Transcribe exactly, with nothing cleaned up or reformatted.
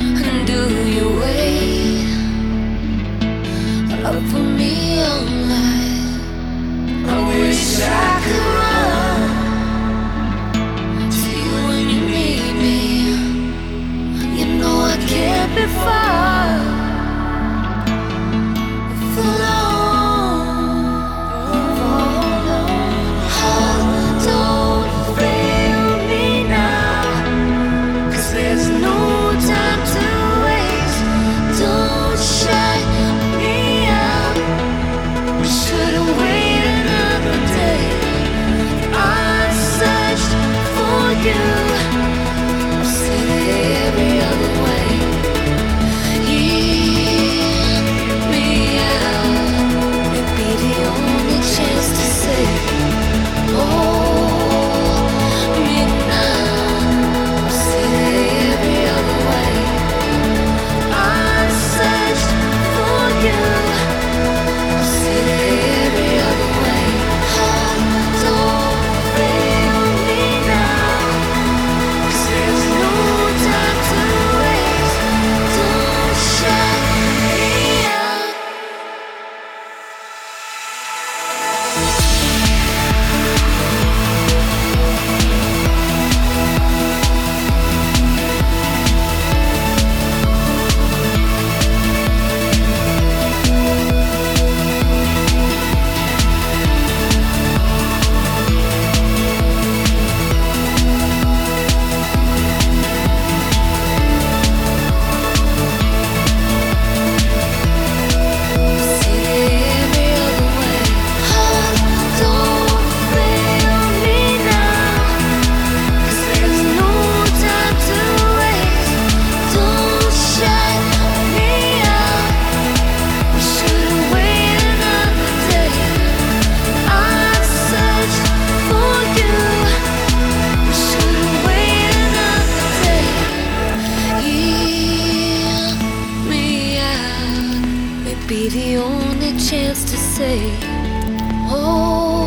And do you wait up for me all night? I wish I could run to you when you need me. You know I can't be far for long, for long. Oh, don't fail me now, 'cause there's no time to waste. Don't shut me out. We shouldn't wait another day. I searched for you. I've seen it every other way. Hear me out. It'd be the only chance to say, hold me now. I've seen it every other way. I searched for you. I've seen it every other way. Oh, don't fail me now, 'cause there's no time to waste. Don't shut me out. Be the only chance to say, oh.